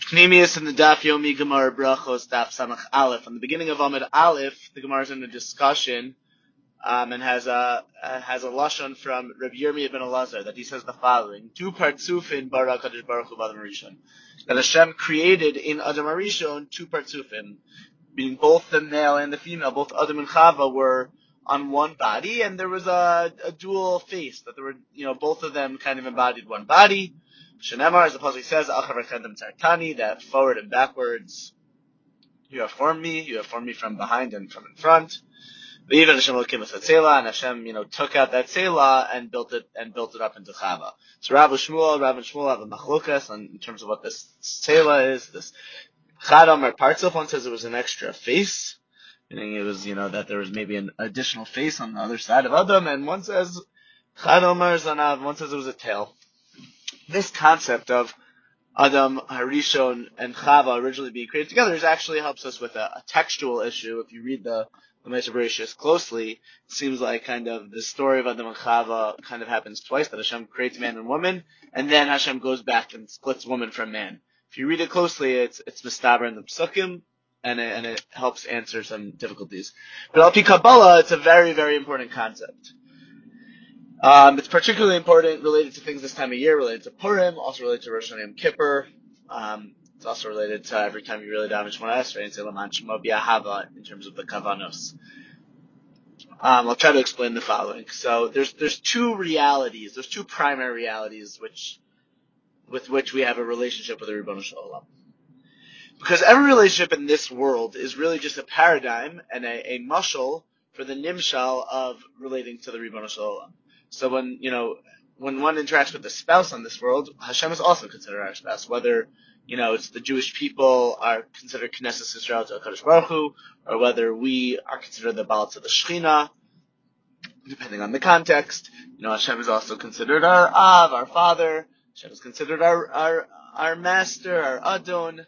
Pneumius in the Daf Yomi Gemara Brachos Daf Samach Aleph. On the beginning of Amud Aleph, the Gemara is in a discussion and has a lashon from Rabbi Yirmiyah ben Elazar that he says the following: Du partzufin bara Kadosh Baruch Hu Adam Rishon. That Hashem created in Adam Rishon two partzufin, meaning both the male and the female, both Adam and Chava were on one body, and there was a dual face that there were, both of them kind of embodied one body. Shenemar, as the pasuk says, Achar v'chendem tzartani, that forward and backwards, you have formed me from behind and from in front. V'yivad Hashem Elokim es hatzela, and Hashem, took out that tzela and built it up into Chava. So Rav and Shmuel have a machlokas in terms of what this tzela is. This Chad Amar Partzuf, one says it was an extra face, meaning it was, that there was maybe an additional face on the other side of Adam, and one says Chad Amar Zanav, one says it was a tail. This concept of Adam, Harishon, and Chava originally being created together actually helps us with a textual issue. If you read the Ma'aser Bereshis closely, it seems like kind of the story of Adam and Chava kind of happens twice, that Hashem creates man and woman, and then Hashem goes back and splits woman from man. If you read it closely, it's mistaber in the Psukim, and it helps answer some difficulties. But Al Pi Kabbalah, it's a very, very important concept. It's particularly important related to things this time of year, related to Purim, also related to Rosh Hashanah Yom Kippur. It's also related to every time you really daven Shemona Esrei and say Laman Shemo B'Ahava in terms of the Kavanos. I'll try to explain the following. So there's two primary realities with which we have a relationship with the Ribono Shel Olam. Because every relationship in this world is really just a paradigm and a mashal for the nimshal of relating to the Ribono Shel Olam. So when one interacts with the spouse on this world, Hashem is also considered our spouse. Whether, it's the Jewish people are considered Knesset Yisrael to HaKadosh Baruch Hu, or whether we are considered the Baal to the Shechina, depending on the context. Hashem is also considered our Av, our father. Hashem is considered our master, our Adon.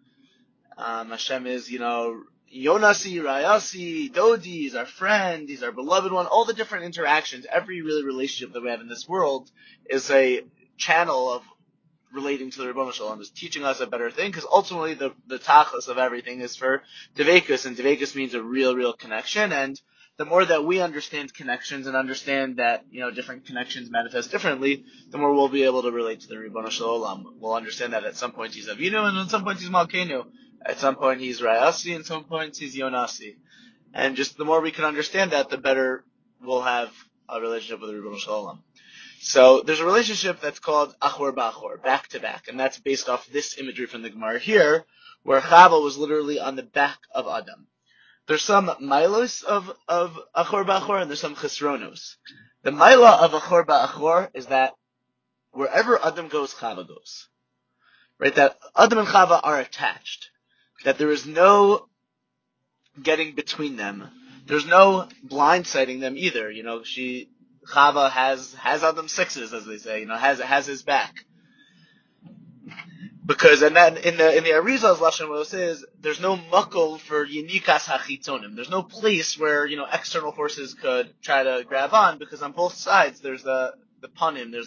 Hashem is, Yonasi, Rayasi, Dodi is our friend, he's our beloved one. All the different interactions, every really relationship that we have in this world is a channel of relating to the Ribono Shel Olam, is teaching us a better thing, because ultimately the tachlis of everything is for Devekus, and Devekus means a real connection, and the more that we understand connections and understand that, different connections manifest differently, the more we'll be able to relate to the Ribono Shel Olam. We'll understand that at some point he's Avinu, and at some point he's Malkeinu. At some point he's Rayasi, and some points he's Yonasi. And just the more we can understand that, the better we'll have a relationship with the Ribono Shel Olam. So there's a relationship that's called Achor B'Achor, back to back, and that's based off this imagery from the Gemara here, where Chava was literally on the back of Adam. There's some milos of Achor B'Achor, and there's some chesronos. The mila of Achor B'Achor is that wherever Adam goes, Chava goes. Right? That Adam and Chava are attached. That there is no getting between them. There's no blindsiding them either. Chava has Adam sixes, as they say, has his back. Because, and then in the Arizal's Lashon, what it says, there's no makom for yinikas hachitzonim. There's no place where, external forces could try to grab on, because on both sides there's the panim, there's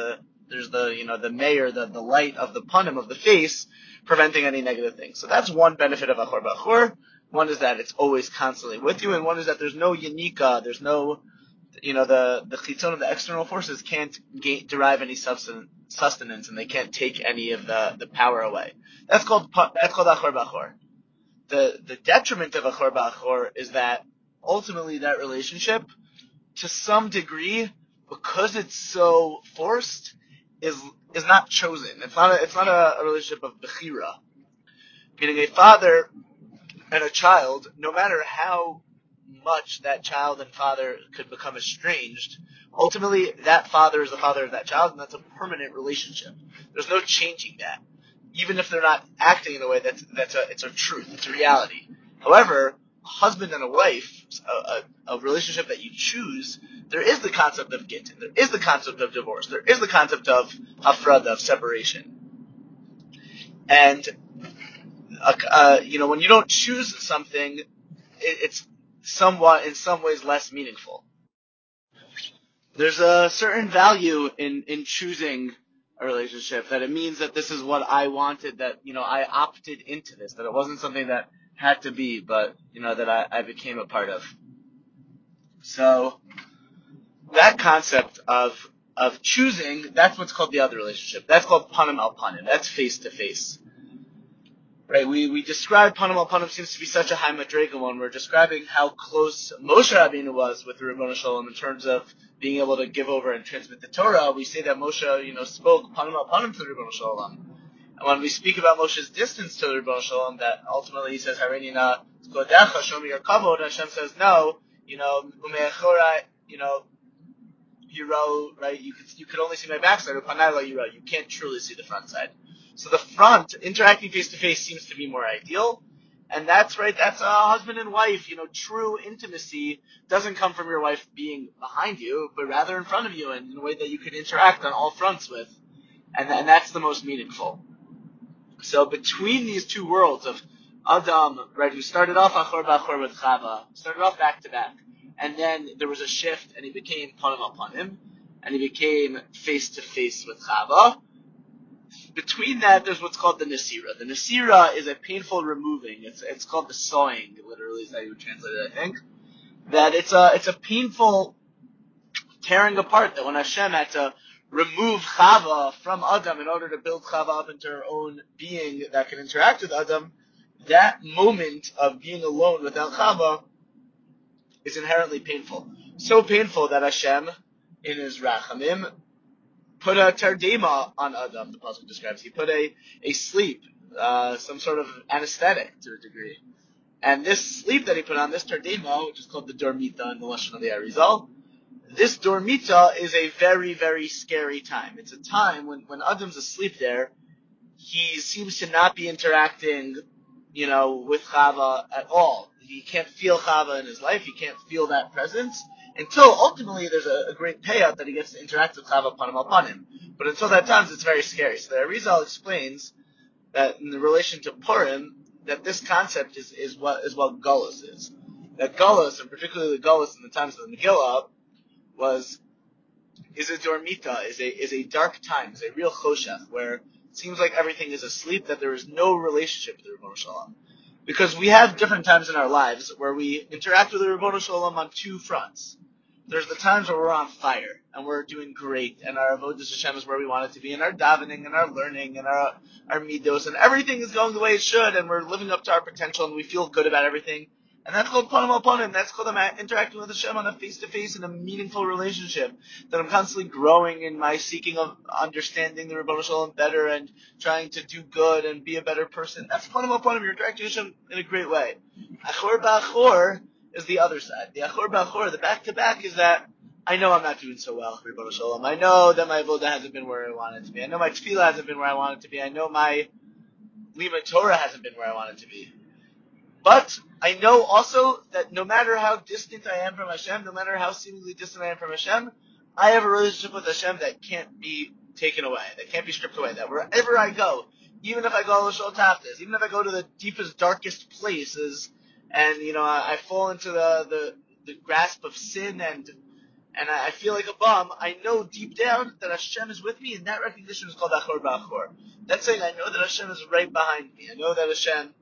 the mayor, the light of the panim of the face, preventing any negative things. So that's one benefit of Achor B'Achor. One is that it's always constantly with you, and one is that there's no yanika, there's no, the chitzon of the external forces can't derive any sustenance, and they can't take any of the power away. That's called Achor B'Achor. The detriment of Achor B'Achor is that ultimately that relationship, to some degree, because it's so forced, is not chosen. It's not a relationship of bechira. Meaning a father and a child, no matter how much that child and father could become estranged, ultimately that father is the father of that child, and that's a permanent relationship. There's no changing that. Even if they're not acting in a way it's a truth, it's a reality. However, a husband and a wife, a relationship that you choose, there is the concept of gittin, there is the concept of divorce, there is the concept of hafrada, of separation. And when you don't choose something, it's somewhat, in some ways, less meaningful. There's a certain value in choosing a relationship, that it means that this is what I wanted, that, I opted into this, that it wasn't something that had to be, but, that I became a part of. So, that concept of choosing, that's what's called the other relationship. That's called panim al panim. That's face to face. Right? We describe panim al panim seems to be such a high madrega when we're describing how close Moshe Rabbeinu was with the Ribono Shel Olam in terms of being able to give over and transmit the Torah. We say that Moshe, spoke panim al panim to the Ribono Shel Olam. And when we speak about Moshe's distance to the Ribono Shel Olam, that ultimately he says, Hareini na kodecha, show me your kavod, and Hashem says, no, umeachora, Yiro, right? You could only see my backside, or Panayla Yiro. You can't truly see the front side. So the front, interacting face to face, seems to be more ideal. And that's right, that's a husband and wife. True intimacy doesn't come from your wife being behind you, but rather in front of you, and in a way that you can interact on all fronts with. And that's the most meaningful. So between these two worlds of Adam, right, who started off Achor B'Achor with Chava, started off back to back, and then there was a shift, and he became Panim al Panim, and he became face to face with Chava. Between that, there's what's called the Nesira. The Nesira is a painful removing. It's called the sawing, literally is how you would translate it, I think. That it's a painful tearing apart, that when Hashem had to remove Chava from Adam in order to build Chava up into her own being that can interact with Adam, that moment of being alone without Chava is inherently painful. So painful that Hashem, in his Rachamim, put a tardema on Adam, the Pasuk describes. He put a sleep, some sort of anesthetic to a degree. And this sleep that he put on, this tardema, which is called the dormita in the Lashon of the Arizal, this dormita is a very, very scary time. It's a time when Adam's asleep there, he seems to not be interacting, with Chava at all. He can't feel Chava in his life. He can't feel that presence until ultimately there's a great payout that he gets to interact with Chava panim al panim. But until that time, it's very scary. So the Arizal explains that in the relation to Purim, that this concept is what Gullus is. That Gullus, and particularly Gullus in the times of the Megillah, is a dormita, is a dark time, is a real choshech, where it seems like everything is asleep, that there is no relationship with the Ribono Shel Olam. Because we have different times in our lives where we interact with the Ribono Shel Olam on two fronts. There's the times where we're on fire, and we're doing great, and our avodas Hashem is where we want it to be, and our davening, and our learning, and our midos, and everything is going the way it should, and we're living up to our potential, and we feel good about everything. And that's called panim al panim. That's called I'm interacting with Hashem on a face-to-face in a meaningful relationship. That I'm constantly growing in my seeking of understanding the Ribono Shel Olam better and trying to do good and be a better person. That's panim al panim. You're interacting with Hashem in a great way. Achor ba'achor is the other side. The achor ba'achor, the back-to-back, is that I know I'm not doing so well, Ribono Shel Olam. I know that my avodah hasn't been where I want it to be. I know my tefillah hasn't been where I want it to be. I know my limud Torah hasn't been where I want it to be. But I know also that no matter how distant I am from Hashem, no matter how seemingly distant I am from Hashem, I have a relationship with Hashem that can't be taken away, that can't be stripped away, that wherever I go, even if I go to Shul Taftas, even if I go to the deepest, darkest places, and, I fall into the grasp of sin and I feel like a bum, I know deep down that Hashem is with me, and that recognition is called Achor Ba'achor. That's saying I know that Hashem is right behind me. I know that Hashem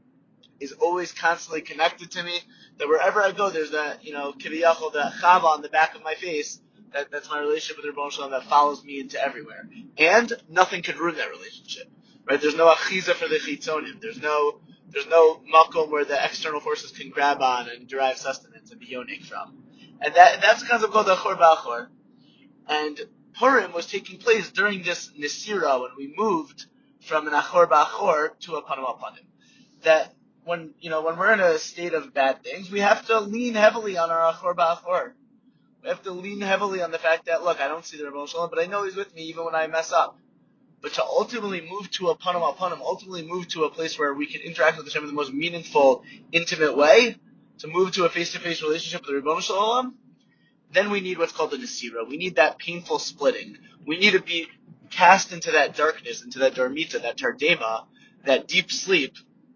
is always constantly connected to me, that wherever I go, there's that, kiviyachol, the chava on the back of my face, that's my relationship with the Ribono Shel Olam that follows me into everywhere. And nothing could ruin that relationship. Right? There's no achiza for the chitzonim. There's no makom where the external forces can grab on and derive sustenance and be yonik from. And that's a concept called Achor Ba'achor. And Purim was taking place during this Nesira when we moved from an Achor Ba'achor to a Panim al Panim. That when we're in a state of bad things, we have to lean heavily on our Achor Ba'achor. We have to lean heavily on the fact that, look, I don't see the Ribono Shel Olam, but I know He's with me even when I mess up. But to ultimately move to a Panim al Panim, ultimately move to a place where we can interact with Hashem in the most meaningful, intimate way, to move to a face-to-face relationship with the Ribono Shel Olam, then we need what's called the Nesira. We need that painful splitting. We need to be cast into that darkness, into that dormita, that tardema, that deep sleep,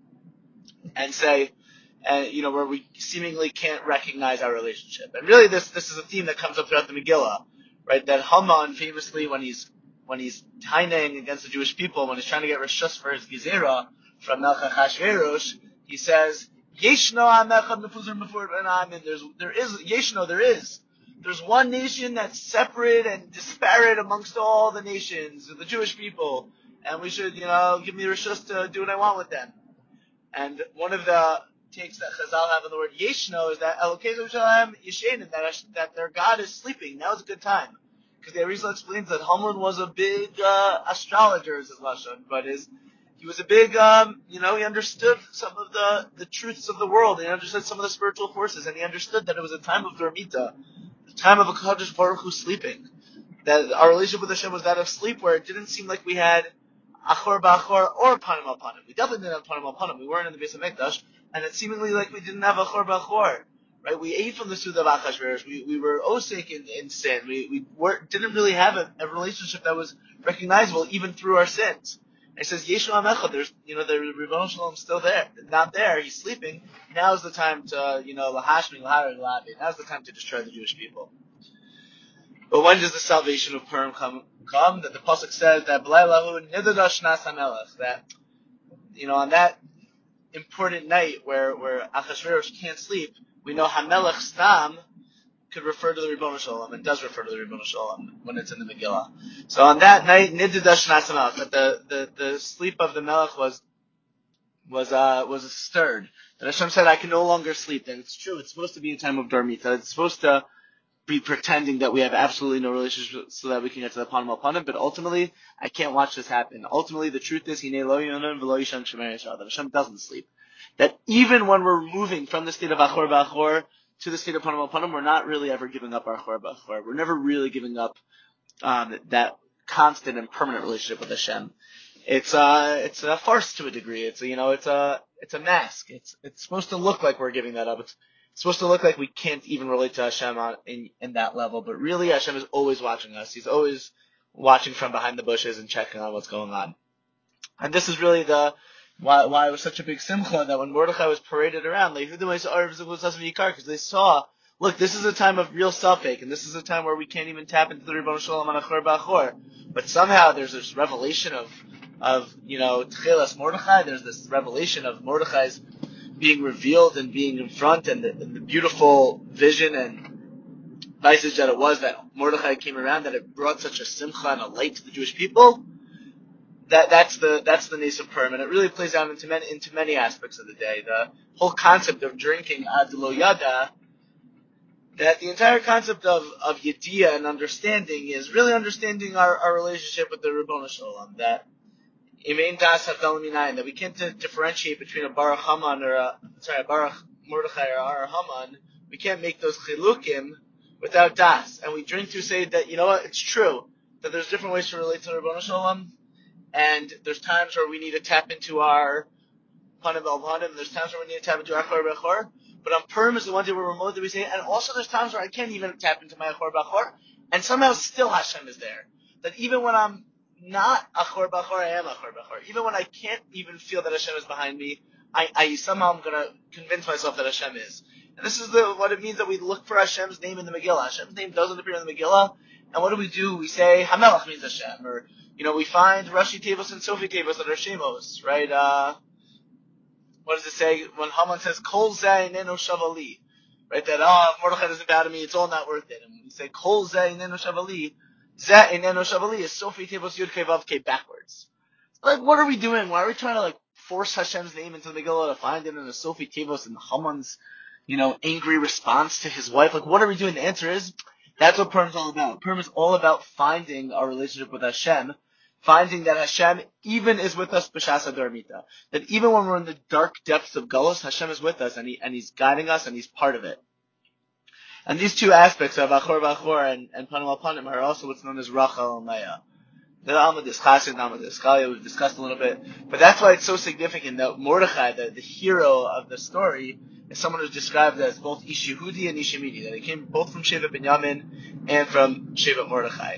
and say, where we seemingly can't recognize our relationship. And really this is a theme that comes up throughout the Megillah, right? That Haman famously, when he's when he's taining against the Jewish people, when he's trying to get reshus for his gezerah from Melech Achashverosh, he says, Yeshno Amechad Mefuzar Mefur Benamin. There is. There's one nation that's separate and disparate amongst all the nations, the Jewish people, and we should, give me reshus to do what I want with them. And one of the takes that Chazal have in the word Yeshno is that Elokei Yerushalayim Yeshenim, that their God is sleeping. Now is a good time. Because the Arizal explains that Haman was a big astrologer, is his lashon, but he was a big, he understood some of the truths of the world. He understood some of the spiritual forces, and he understood that it was a time of Dormita, the time of a Kadosh Baruch Hu sleeping. That our relationship with Hashem was that of sleep, where it didn't seem like we had Achor B'Achor or Panim al Panim. We definitely didn't have Panim al Panim. We weren't in the Beis HaMikdash, and it seemingly like we didn't have Achor B'Achor. Right? We ate from the Suda of Achashverosh. We were osik in sin. We didn't really have a relationship that was recognizable even through our sins. And he says, Yeshu Amecha, there's, the Rebbeinu Shalom still there. Not there. He's sleeping. Now's the time to, Lahashmi, Lahari, Lahavi. Now's the time to destroy the Jewish people. But when does the salvation of Purim come? That the pasuk says that B'laylahu Nidadash Nas HaMelech, that on that important night where Achashverosh can't sleep, we know Hamelech Stam could refer to the Rebbeinu Shalom, and does refer to the Rebbeinu Shalom when it's in the Megillah. So on that night, Nidadash Nas HaMelech, that the sleep of the Melech was stirred. That Hashem said, I can no longer sleep. And it's true. It's supposed to be a time of Dormita. It's supposed to be pretending that we have absolutely no relationship so that we can get to the Panim al-Panim, but ultimately, I can't watch this happen. Ultimately, the truth is, that Hashem doesn't sleep. That even when we're moving from the state of Achor B'Achor to the state of Panim al-Panim, we're not really ever giving up our Achor B'Achor. We're never really giving up that constant and permanent relationship with Hashem. It's a farce to a degree. It's a mask. It's supposed to look like we're giving that up. It's supposed to look like we can't even relate to Hashem in that level, but really Hashem is always watching us. He's always watching from behind the bushes and checking on what's going on. And this is really why it was such a big simcha that when Mordechai was paraded around, because they saw, look, this is a time of real self-ache, and this is a time where we can't even tap into the Rebbeinu Shalom on Achor B'Achor. But somehow there's this revelation of Tchelas Mordechai. There's this revelation of Mordechai's being revealed and being in front, and the beautiful vision and message that it was that Mordechai came around, that it brought such a simcha and a light to the Jewish people. That's the Nes of Purim, and it really plays out into many aspects of the day. The whole concept of drinking ad lo yada, that the entire concept of yediyah and understanding is really understanding our relationship with the Rebbeinu Shalom. That Imein Das Hafdal Minayin, that we can't differentiate between a Baruch Haman a Baruch Mordechai or our Haman. We can't make those chilukim without Das. And we drink to say that, it's true, that there's different ways to relate to the Rebbeinu Shalom, and there's times where we need to tap into our Panim al Panim, there's times where we need to tap into our Achor B'Achor, but on Purim is the one day we're remote that we say, and also there's times where I can't even tap into my Achor B'Achor, and somehow still Hashem is there. That even when I'm not Achor B'Achor, I am Achor B'Achor. Even when I can't even feel that Hashem is behind me, I somehow am gonna convince myself that Hashem is. And this is what it means that we look for Hashem's name in the Megillah. Hashem's name doesn't appear in the Megillah, and what do? We say, Hamelach means Hashem, or, we find Rashi Tevos and Sofi Tevos that are Shemos, right? What does it say when Haman says, Kol Zeh Neno Shavali? Right, that, if Mordechai doesn't bow to me, it's all not worth it. And when we say, Kol Zeh Neno Shavali, Zeh Neno Shavali is Sofi Tevos Yud Kei Vav Kei backwards. Like, what are we doing? Why are we trying to, force Hashem's name into the Megillah to find it in a Sofi Tevos and Haman's, angry response to his wife? Like, what are we doing? The answer is, that's what Purim's all about. Purim is all about finding our relationship with Hashem, finding that Hashem even is with us b'shas haDormita. That even when we're in the dark depths of Galus, Hashem is with us, and He's guiding us, and He's part of it. And these two aspects of Achor B'Achor and Panim al Panim are also what's known as Rachel and Leah. The Alma Chassid, Alma Chalia, we've discussed a little bit, but that's why it's so significant that Mordechai, the hero of the story, is someone who's described as both Ish Yehudi and Ish Yemini, that he came both from Shevet Binyamin and from Shevet Mordechai.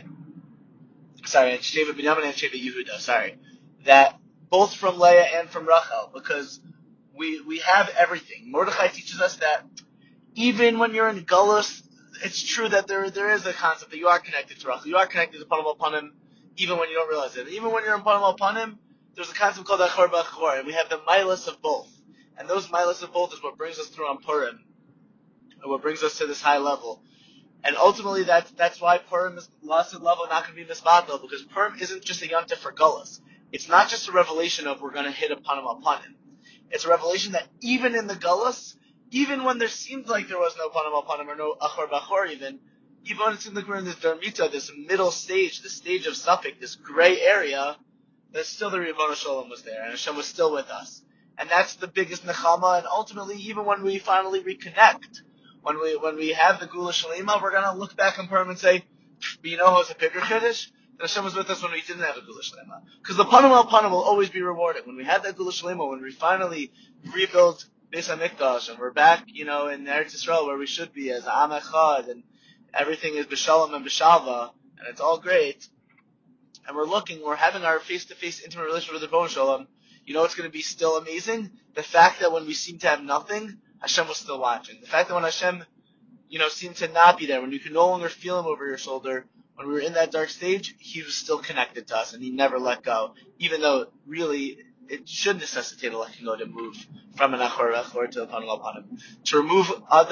Shevet Binyamin and Shevet Yehuda, that both from Leah and from Rachel, because we have everything. Mordechai teaches us that even when you're in Galus, it's true that there is a concept that you are connected to Rachel, you are connected to Panim al Panim, even when you don't realize it. Even when you're in Panim Panim, there's a concept called Achor B'Achor, and we have the milas of both. And those milas of both is what brings us through on Purim, and what brings us to this high level. And ultimately, that's why Purim is lost level not going to be misbatel, because Purim isn't just a yontif for gullus. It's not just a revelation of we're going to hit a panim al panim. It's a revelation that even in the gullus, even when there seemed like there was no panim al panim or no achor b'achor even when it seemed like we're in this darmita, this middle stage, this stage of suffix, this gray area, that still the Ribono Shalom was there, and Hashem was still with us. And that's the biggest nechama, and ultimately, even when we finally reconnect, when we have the Gula Shalima, we're going to look back on Purim and say, but you know who's a bigger Kiddush? That Hashem was with us when we didn't have a Gula Shalima. Because the Panim al Panim will always be rewarded. When we had that Gula Shalima, when we finally rebuild Beis HaMikdash, and we're back, in Eretz Yisrael where we should be as Am Echad, and everything is B'Shalom and B'Shalva, and it's all great, and we're having our face-to-face intimate relationship with the Ribono Shalom, you know it's going to be still amazing? The fact that when we seem to have nothing, Hashem was still watching. The fact that when Hashem, seemed to not be there, when you could no longer feel Him over your shoulder, when we were in that dark stage, He was still connected to us, and He never let go, even though really it should necessitate a letting go to move from an Achor to a Panim al Panim. To remove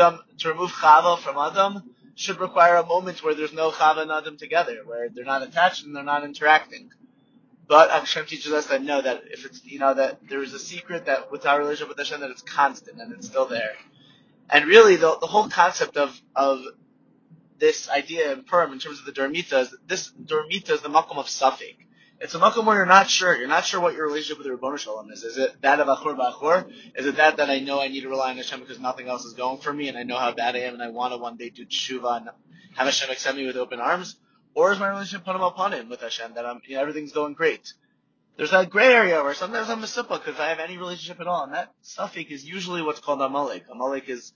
Chava from Adam should require a moment where there's no Chava and Adam together, where they're not attached and they're not interacting. But Hashem teaches us that no, that if it's, that there is a secret that with our relationship with Hashem, that it's constant and it's still there. And really, the whole concept of this idea in Purim, in terms of the Dormita, this Dormita is the makom of Safek. It's a makom where you're not sure. You're not sure what your relationship with the Ribono Shalom is. Is it that of Achor B'Achor? Is it that I know I need to rely on Hashem because nothing else is going for me, and I know how bad I am, and I want to one day do tshuva and have Hashem accept me with open arms? Or is my relationship Panim al Panim with Hashem, that everything's going great? There's that gray area where sometimes I'm a suppah because I have any relationship at all, and that Safek is usually what's called Amalek. Amalek is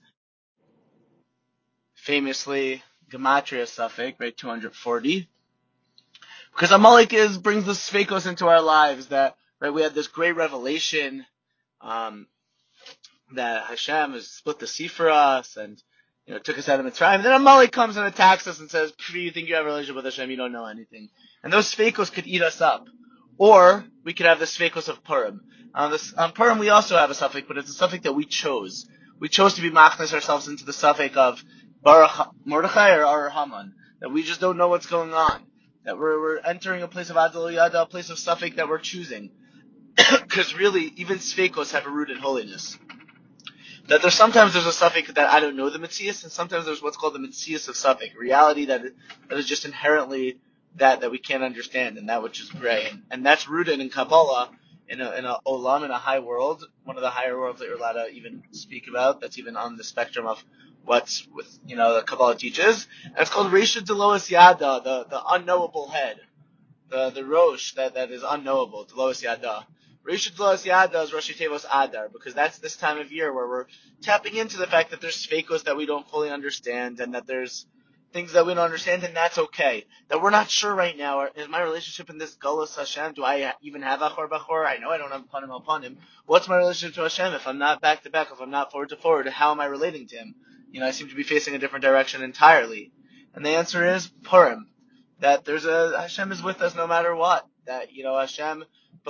famously Gematria Safek, right, 240. Because Amalek brings the Sfekos into our lives, that, right, we had this great revelation, that Hashem has split the sea for us, and, took us out of Mitzrayim. And then Amalek comes and attacks us and says, you think you have a relationship with Hashem, you don't know anything. And those Sfekos could eat us up. Or we could have the Sfekos of Purim. On Purim we also have a suffix, but it's a suffix that we chose. We chose to be machnes ourselves into the suffix of Baruch Mordechai or Haman. That we just don't know what's going on. That we're entering a place of Adal Yada, a place of suffix that we're choosing. Because really, even Sfekos have a root in holiness. That sometimes there's a suffix that I don't know the Metzias, and sometimes there's what's called the Metzias of suffix, reality that is just inherently that we can't understand, and that which is gray, and that's rooted in Kabbalah, in a olam, in a high world, one of the higher worlds that you're allowed to even speak about. That's even on the spectrum of what's with the Kabbalah teaches, and it's called Reisha Deloas Yada, the unknowable head, the Rosh that is unknowable, Deloas Yada. Reisha Deloas Yada is Rosh Tevos Adar, because that's this time of year where we're tapping into the fact that there's Sfekos that we don't fully understand, and that there's things that we don't understand, and that's okay. That we're not sure right now. Is my relationship in this Gullus Hashem? Do I even have Achor B'Achor? I know I don't have Panim al Panim. What's my relationship to Hashem? If I'm not back to back, if I'm not forward to forward, how am I relating to Him? I seem to be facing a different direction entirely. And the answer is Purim. That Hashem is with us no matter what. That, Hashem,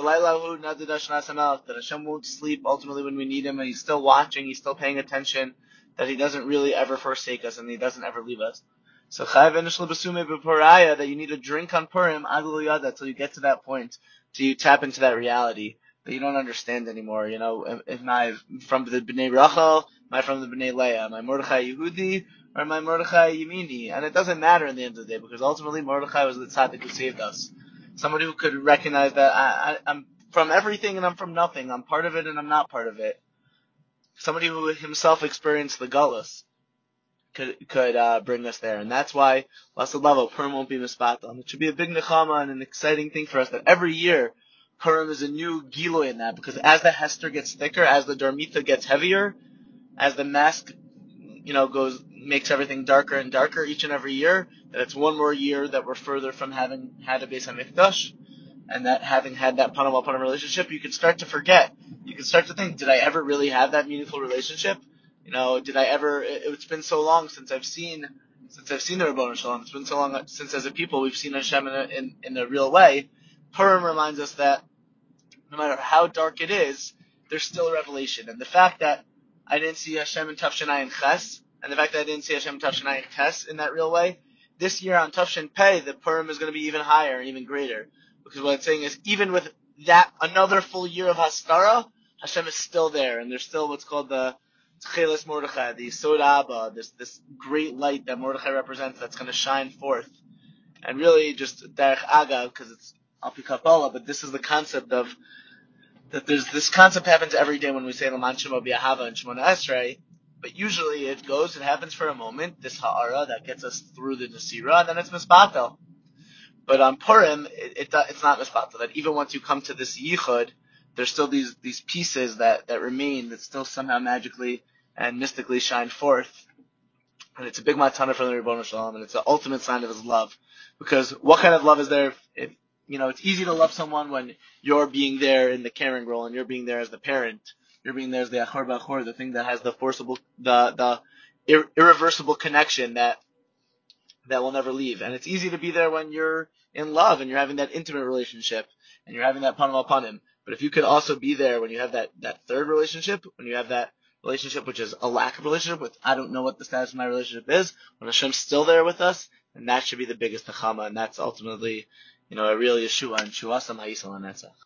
that Hashem won't sleep ultimately when we need Him, and He's still watching, He's still paying attention, that He doesn't really ever forsake us, and He doesn't ever leave us. So that you need to drink on Purim until you get to that point, till you tap into that reality that you don't understand anymore. Am I from the Bnei Rachel? Am I from the Bnei Leah? Am I Mordechai Yehudi or am I Mordechai Yemini? And it doesn't matter in the end of the day, because ultimately Mordechai was the tzaddik who saved us. Somebody who could recognize that I'm from everything and I'm from nothing. I'm part of it and I'm not part of it. Somebody who himself experienced the Gullus could bring us there, and that's why Lasad Lavo Purim won't be mispatel. It should be a big nechama and an exciting thing for us that every year Purim is a new giloy in that, because as the Hester gets thicker, as the Dormita gets heavier, as the mask makes everything darker and darker each and every year, that it's one more year that we're further from having had a Beis HaMikdash, and that having had that Panim al Panim relationship, you can start to forget. You can start to think, did I ever really have that meaningful relationship? Did I ever, it's been so long since I've seen since I've seen the Ribono Shel Olam. It's been so long since, as a people, we've seen Hashem in a real way. Purim reminds us that no matter how dark it is, there's still a revelation. And the fact that I didn't see Hashem in Tafshin Ayin Ches, and the fact that I didn't see Hashem in Tafshin Ayin Tes in that real way, this year on Tafshin Pei, the Purim is going to be even higher and even greater. Because what it's saying is, even with that, another full year of Haskara, Hashem is still there, and there's still what's called the Tcheles Mordechai, the Yisod Abba, this great light that Mordechai represents that's going to shine forth. And really, just Derech Agav, because it's Alpi Kabbalah, but this is the concept of that there's this concept happens every day when we say Laman Shemo B'Ahava and Shemona Esrei, but usually it happens for a moment, this ha'ara that gets us through the Nesira, and then it's misbatel. But on Purim, it's not misbatel. That even once you come to this yichud, there's still these pieces that remain that still somehow magically and mystically shine forth. And it's a big matana from the Ribono Shel Olam, and it's the ultimate sign of his love. Because what kind of love is there if it's easy to love someone when you're being there in the caring role and you're being there as the parent. You're being there as the achor b'achor, the thing that has the forcible, the irreversible connection that will never leave. And it's easy to be there when you're in love and you're having that intimate relationship and you're having that panim al panim. But if you could also be there when you have that third relationship, when you have that relationship which is a lack of relationship with I don't know what the status of my relationship is, when Hashem's still there with us, then that should be the biggest nechama, and that's ultimately, a real Yeshua and Shuasam Ha'isal Netzach.